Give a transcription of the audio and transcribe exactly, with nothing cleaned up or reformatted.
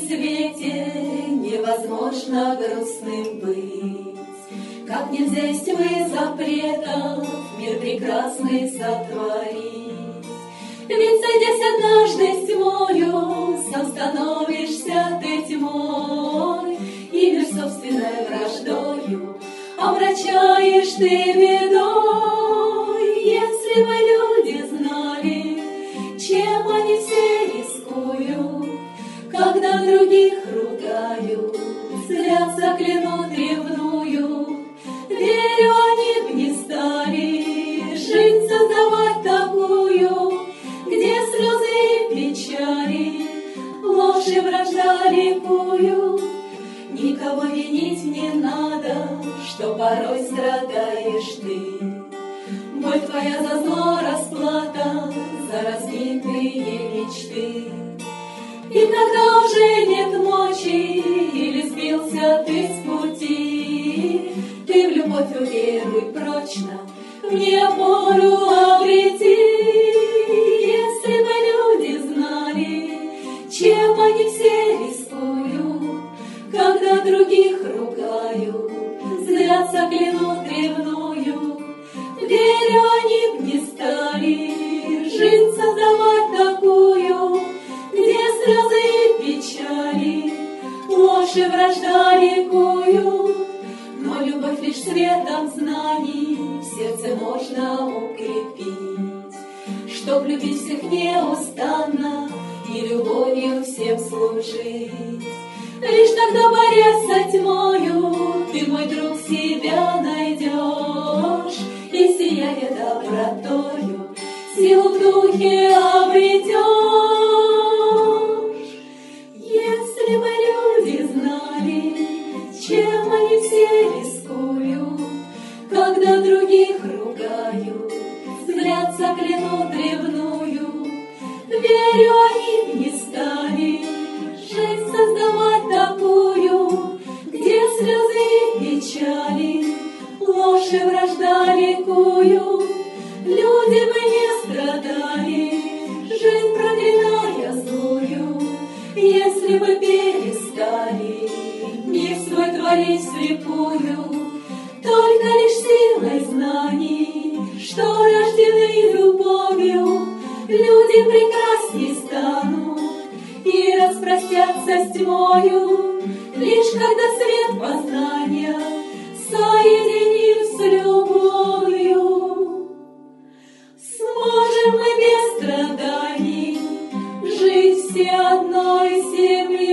свете невозможно грустным быть. Как нельзя из тьмы запретов мир прекрасный сотворить. Ведь, сойдясь однажды с тьмою, сам становишься ты тьмой, и мир собственной враждою омрачаешь ты бедой. Если бы люди знали, чем они все рискуют, когда других ругают, злятся, клянут, ревнуют, верю, они б не стали жизнь создавать такую, где слезы и печали, ложь и вражда ликуют. Никого винить не надо, что порой страдаешь ты. Боль твоя за зло расплата, за разбитые мечты. И когда уже нет мочи или сбился ты с пути, ты в любовь уверуй прочно, в ней опору обрети. Если бы люди знали, чем они все рискуют, когда других ругают, злятся, клянут, ревнуют, верю, они б не стали жизнь создавать такую, где слезы и печали, ложь и вражда ликуют. Но любовь лишь светом знаний в сердце можно укрепить, чтоб любить всех неустанно и любовью всем служить. Лишь тогда, борясь со тьмою, ты, мой друг, себя найдешь, и, сияя добротою, силу в духе обретешь. Если бы люди знали, чем они все рискуют, когда других ругают, злятся, клянут, ревнуют, верю, они б не стали жизнь создавать такую, где слезы и печали, ложь и вражда ликуют. Люди бы не страдали, жизнь проклиная злую, если бы перестали мир свой творить слепую. Только лишь силой знаний, что рождены любовью, люди прекрасней станут и распростятся с тьмою, лишь когда свет познания соединим с любовью. Сможем мы без страданий жить все одной семьей.